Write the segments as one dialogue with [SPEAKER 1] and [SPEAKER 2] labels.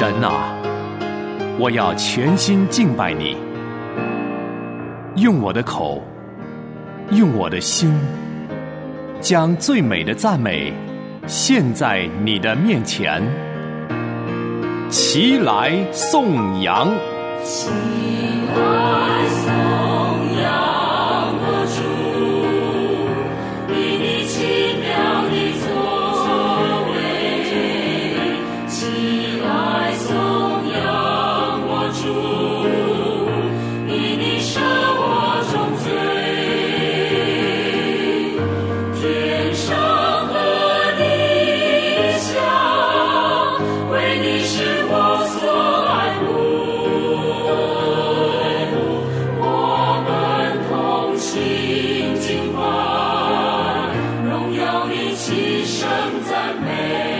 [SPEAKER 1] 神啊，我要全心敬拜你，用我的口，用我的心，将最美的赞美献在你的面前。齐来颂扬，
[SPEAKER 2] 齐来颂扬我主，以你奇妙的作为。齐来颂扬我主，以你赦我众罪。天上和地下，为你是我所爱慕，我们同心敬拜，荣耀你齐声赞美。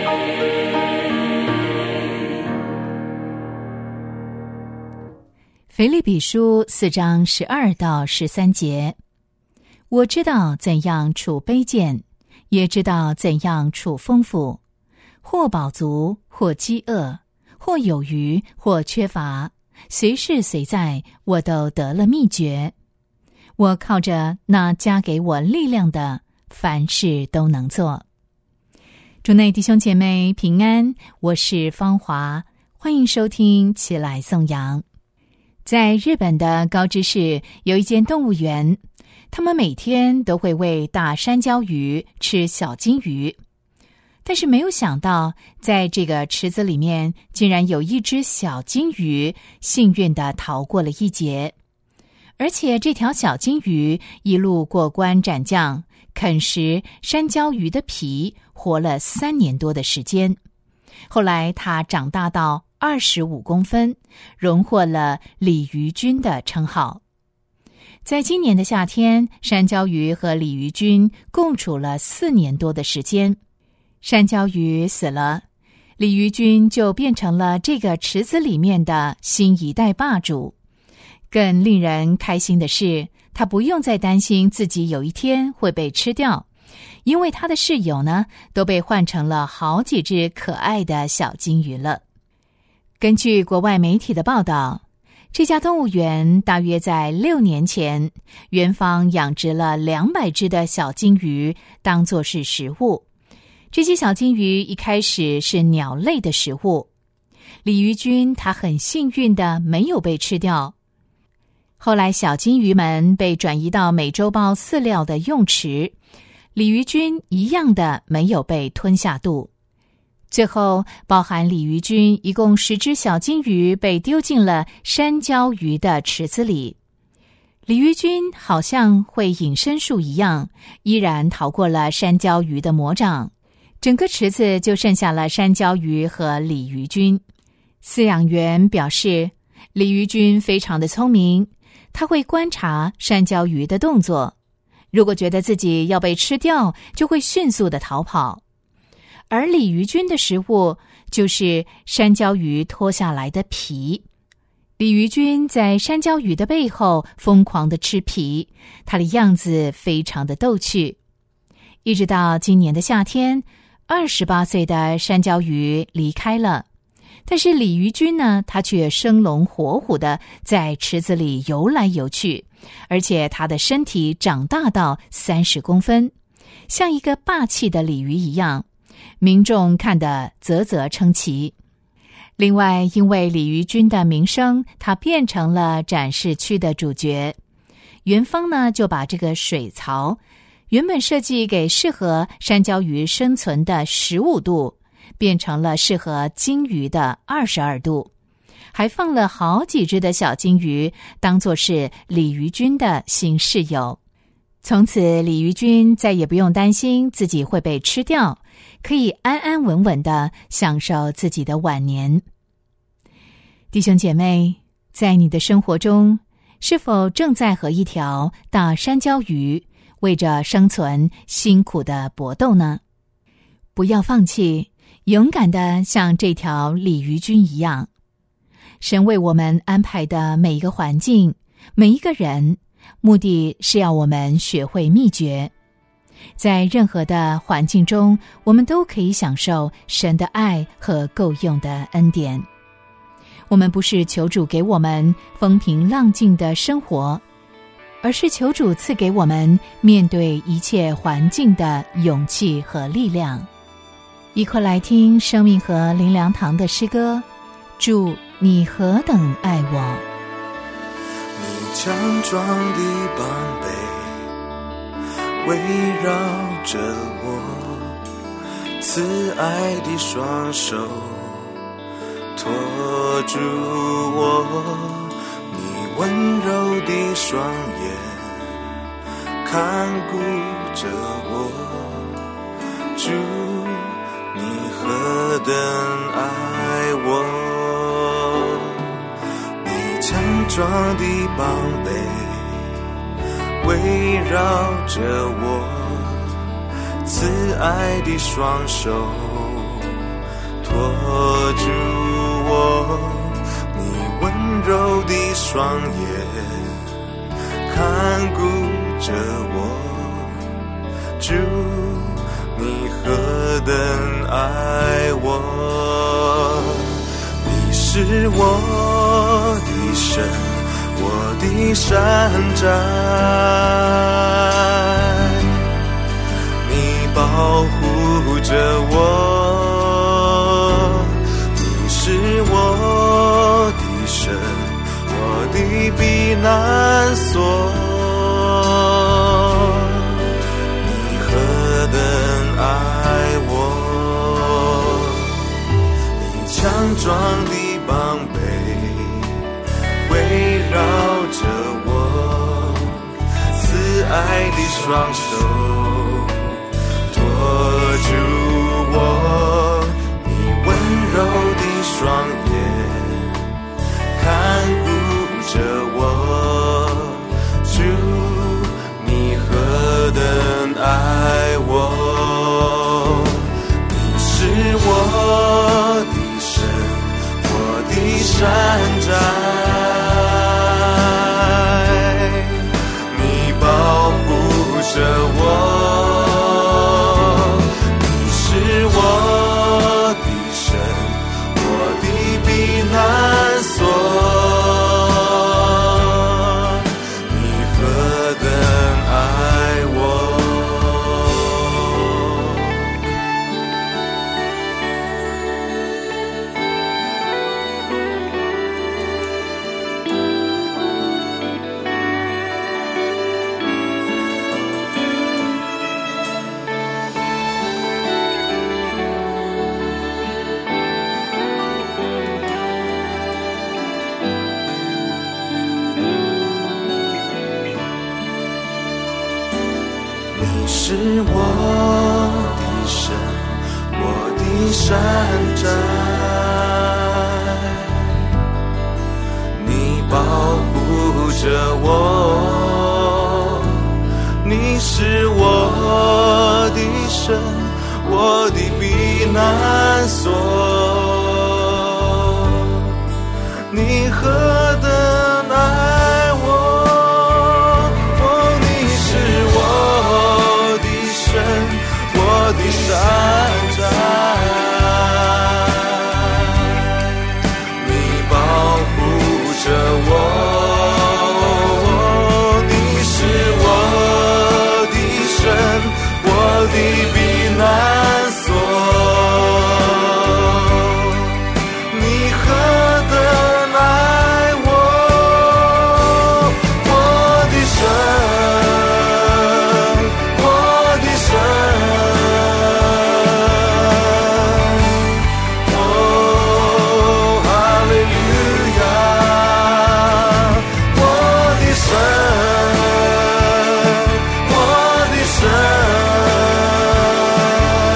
[SPEAKER 3] 腓立比书4章12到13节，我知道怎样处卑贱，也知道怎样处丰富，或饱足，或饥饿，或有余，或缺乏，随时随在，我都得了秘诀。我靠着那加给我力量的，凡事都能做。主内弟兄姐妹平安，我是芳华，欢迎收听起来颂扬。在日本的高知市有一间动物园，他们每天都会喂大山椒鱼吃小金鱼，但是没有想到在这个池子里面竟然有一只小金鱼幸运地逃过了一劫，而且这条小金鱼一路过关斩将，啃食山椒鱼的皮，活了3年多的时间。后来它长大到25公分，荣获了鲤鱼君的称号。在今年的夏天，山椒鱼和鲤鱼君共处了4年多的时间。山椒鱼死了，鲤鱼君就变成了这个池子里面的新一代霸主。更令人开心的是，他不用再担心自己有一天会被吃掉，因为他的室友呢，都被换成了好几只可爱的小金鱼了。根据国外媒体的报道，这家动物园大约在6年前，园方养殖了200只的小金鱼当作是食物。这些小金鱼一开始是鸟类的食物，鲤鱼君它很幸运的没有被吃掉。后来小金鱼们被转移到美洲豹饲料的用池，鲤鱼君一样的没有被吞下肚。最后包含鲤鱼君一共10只小金鱼被丢进了山椒鱼的池子里。鲤鱼君好像会隐身术一样，依然逃过了山椒鱼的魔掌，整个池子就剩下了山椒鱼和鲤鱼君。饲养员表示，鲤鱼君非常的聪明，他会观察山椒鱼的动作，如果觉得自己要被吃掉，就会迅速的逃跑。而鲤鱼君的食物就是山椒鱼脱下来的皮。鲤鱼君在山椒鱼的背后疯狂地吃皮，它的样子非常的逗趣。一直到今年的夏天，28岁的山椒鱼离开了，但是鲤鱼君呢，它却生龙活虎的在池子里游来游去，而且它的身体长大到30公分，像一个霸气的鲤鱼一样，民众看得啧啧称奇。另外，因为鲤鱼君的名声，它变成了展示区的主角。园方呢，就把这个水槽原本设计给适合山椒鱼生存的15度，变成了适合金鱼的22度，还放了好几只的小金鱼，当作是鲤鱼君的新室友。从此，鲤鱼君再也不用担心自己会被吃掉，可以安安稳稳地享受自己的晚年。弟兄姐妹，在你的生活中，是否正在和一条大山椒鱼为着生存辛苦的搏斗呢？不要放弃，勇敢地像这条鲤鱼君一样。神为我们安排的每一个环境，每一个人，目的是要我们学会秘诀。在任何的环境中，我们都可以享受神的爱和够用的恩典。 我们不是求主给我们风平浪静的生活，而是求主赐给我们面对一切环境的勇气和力量。一块来听生命和灵粮堂的诗歌，主你何等爱我。
[SPEAKER 4] 你强壮的膀臂围绕着我，慈爱的双手托住我，你温柔的双眼看顾着我，主你何等爱我，你强壮的膀臂围绕着我，慈爱的双手托住我，你温柔的双眼看顾着我，主你何等爱我，你是我的神，我的山寨，你保护着我，你是我的神，我的避难所，你何等爱我，你强壮的膀臂围绕着我，慈爱的双手托住我，你温柔的双眼看顾着我，主你何等爱我，你是我的神，我的山寨，你保护着我，你是我的神，我的避难所，你何等爱我。你是我的神，我的山寨，你保护着我，你是我的神，我的避难所，你何等爱我，你是我的神，我的山寨，你保护着我，你是我的神，我的避难所，你何等爱我，我的神，我的神，哦，哈利路亚，我的神，我的神。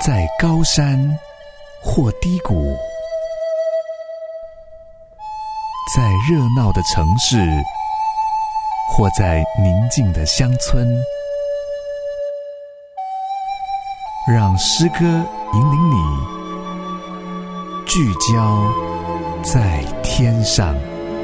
[SPEAKER 5] 在高山或低谷，在热闹的城市或在宁静的乡村，让诗歌引领你聚焦在天上。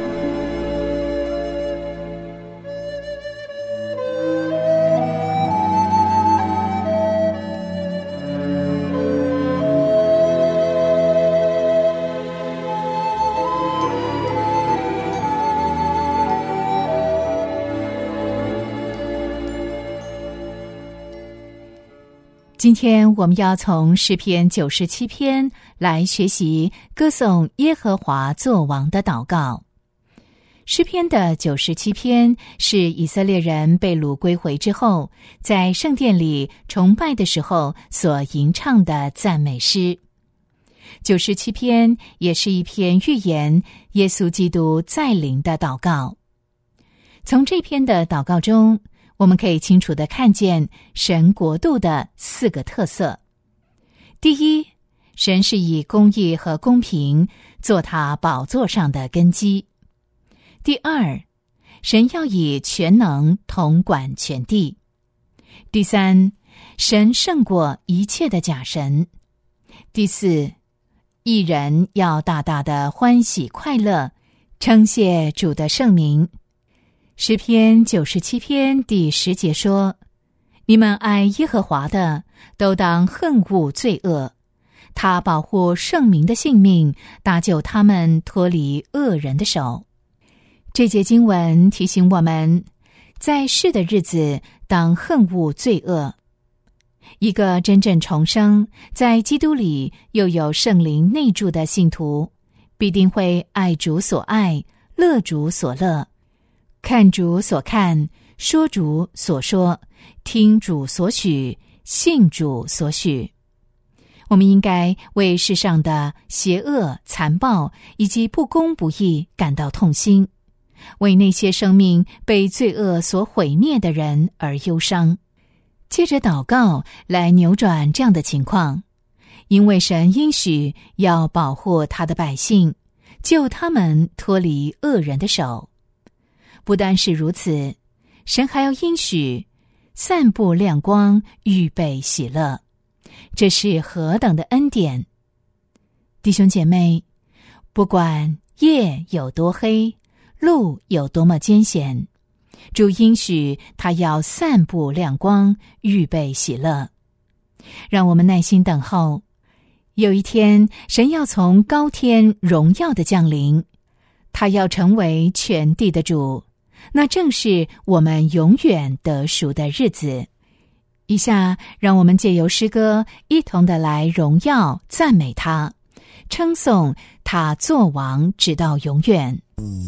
[SPEAKER 3] 今天我们要从诗篇97篇来学习歌颂耶和华作王的祷告。诗篇的97篇是以色列人被掳归回之后，在圣殿里崇拜的时候所吟唱的赞美诗。97篇也是一篇预言耶稣基督再临的祷告。从这篇的祷告中，我们可以清楚地看见神国度的4个特色。第一，神是以公义和公平做他宝座上的根基。第二，神要以全能统管全地。第三，神胜过一切的假神。第四，义人要大大的欢喜快乐，称谢主的圣名。诗篇97篇第10节说：你们爱耶和华的，都当恨恶罪恶，他保护圣民的性命，搭救他们脱离恶人的手。这节经文提醒我们，在世的日子当恨恶罪恶。一个真正重生，在基督里又有圣灵内住的信徒，必定会爱主所爱，乐主所乐，看主所看，说主所说，听主所许，信主所许。我们应该为世上的邪恶、残暴以及不公不义感到痛心，为那些生命被罪恶所毁灭的人而忧伤。借着祷告来扭转这样的情况，因为神应许要保护他的百姓，救他们脱离恶人的手。不单是如此，神还要应许散布亮光，预备喜乐。这是何等的恩典！弟兄姐妹，不管夜有多黑，路有多么艰险，主应许他要散布亮光，预备喜乐。让我们耐心等候，有一天神要从高天荣耀的降临，他要成为全地的主，那正是我们永远得赎的日子。以下让我们借由诗歌一同的来荣耀赞美他，称颂他作王直到永远。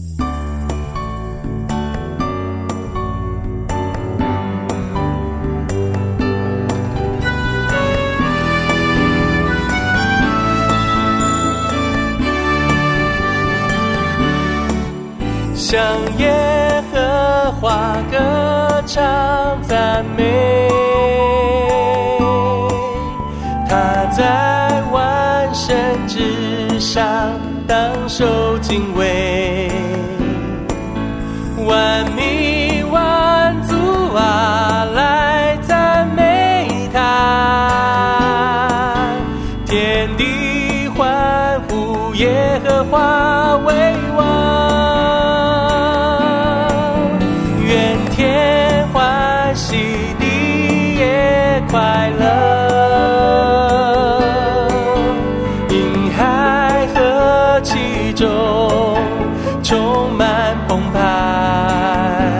[SPEAKER 4] 向耶和华歌唱赞美，他在万神之上当受敬畏，万民万族啊，来赞美他，天地欢呼耶和华为王。快乐，婴孩和其中充满澎湃，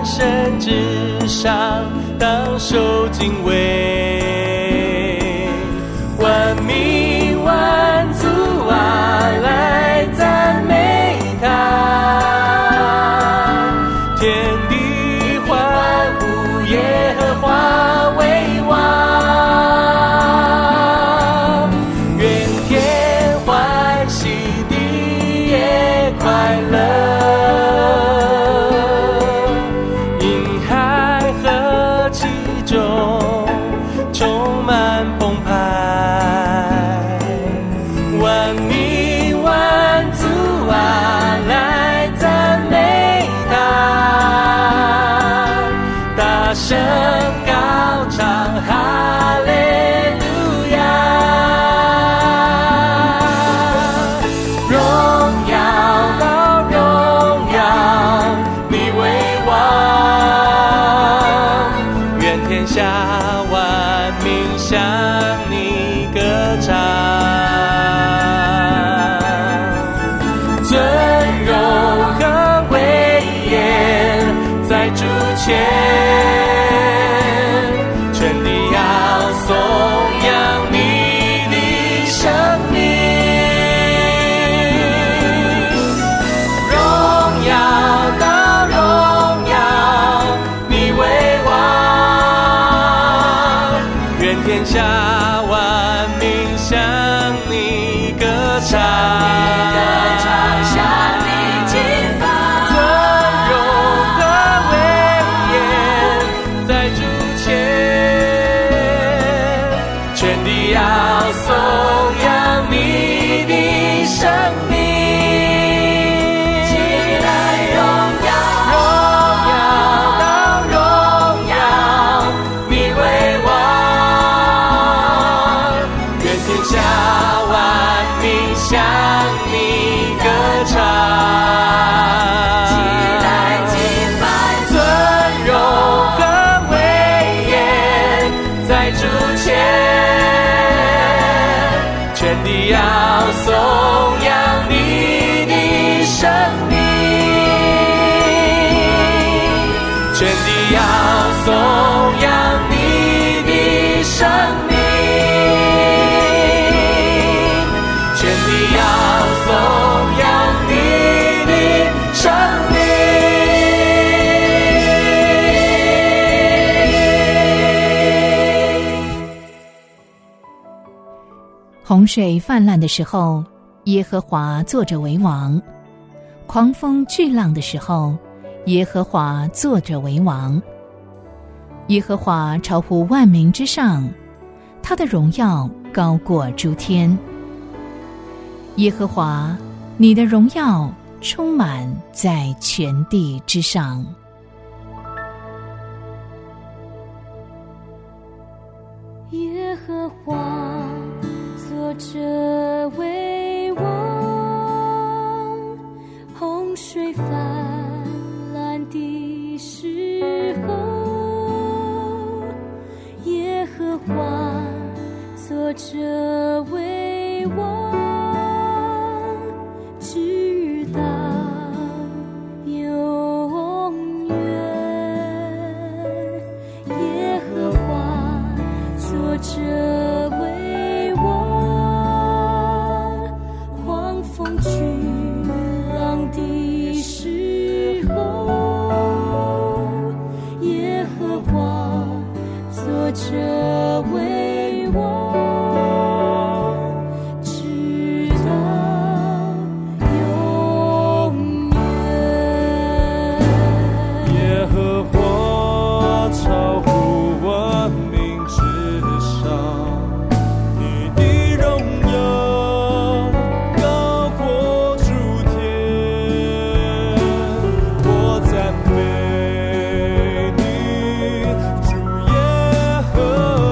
[SPEAKER 4] 神之上，当受敬畏。万民万族啊，来赞美他，天地欢呼，耶和华为王，愿天欢喜，地也快乐，婴孩和其中充满澎湃，万民万族啊，来赞美他，大声高唱哈利路亚，荣耀到荣耀你为王，愿天下万民向你歌唱，尊荣和威严在主前，全地要颂扬你的生命，荣耀到荣耀你为王，愿天下万民向你歌唱，尊荣和威严在主前，全地要颂扬你的生命，荣耀到荣耀你为王，愿天下万民向你歌唱，尊荣和威严在主前，全地要颂扬你的生命，全地要颂扬你的生命，全地要颂扬你的生命。
[SPEAKER 3] 洪水泛滥的时候，耶和华坐着为王；狂风巨浪的时候，耶和华坐着为王。耶和华超乎万民之上，他的荣耀高过诸天。耶和华，你的荣耀充满在全地之上。
[SPEAKER 2] 耶和华坐着为王，洪水泛滥的时候，耶和华坐着为王，直到永远。耶和华坐着为王，狂风巨浪的时候，耶和华坐着为王，直到永远。
[SPEAKER 4] 耶和华超乎万民之上，你的荣耀高过诸天，我赞美你，主耶和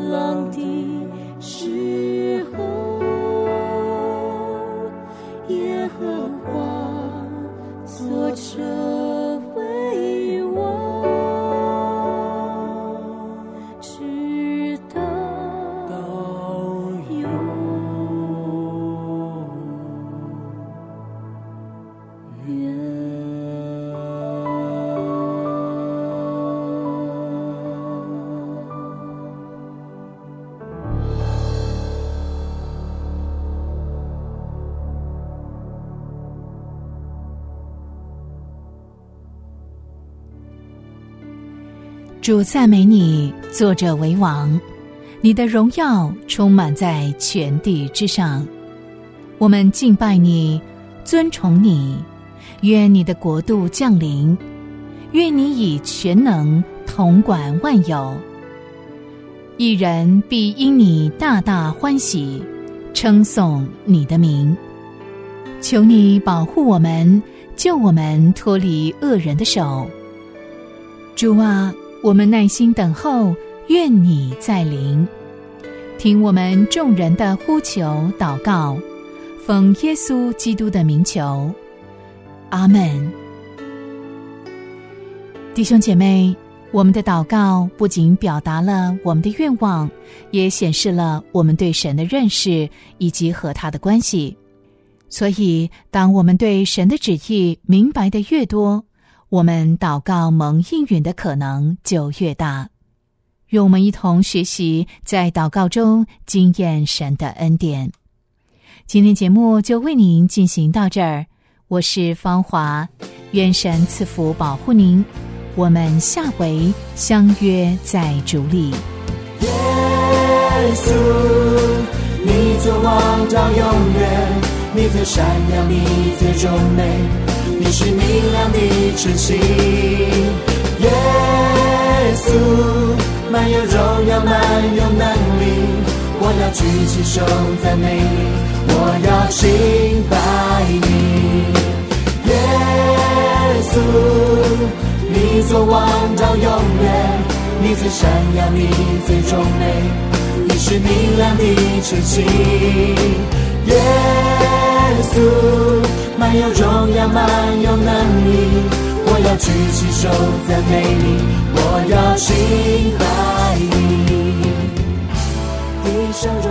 [SPEAKER 2] 浪的时候，耶和华坐着为王，直到永远。
[SPEAKER 3] 主赞美你，坐着为王，你的荣耀充满在全地之上。我们敬拜你，尊崇你，愿你的国度降临，愿你以全能统管万有。一人必因你大大欢喜，称颂你的名。求你保护我们，救我们脱离恶人的手。主啊，我们耐心等候，愿你再临。听我们众人的呼求祷告，奉耶稣基督的名求，阿们。弟兄姐妹，我们的祷告不仅表达了我们的愿望，也显示了我们对神的认识以及和他的关系。所以当我们对神的旨意明白的越多，我们祷告蒙应允的可能就越大。愿我们一同学习，在祷告中经验神的恩典。今天节目就为您进行到这儿，我是芳华，愿神赐福保护您，我们下回相约在主里。
[SPEAKER 4] 耶稣，你做王到永远，你最闪亮，你最忠美，你是明亮的晨星。耶稣，满有荣耀，满有能力，我要举起手赞美你，我要敬拜你。耶稣，你做王到永远，你最闪亮，你最忠美，你是明亮的晨星。耶稣，满有荣耀，满有能力，我要举起手赞美你，我要敬拜你。地上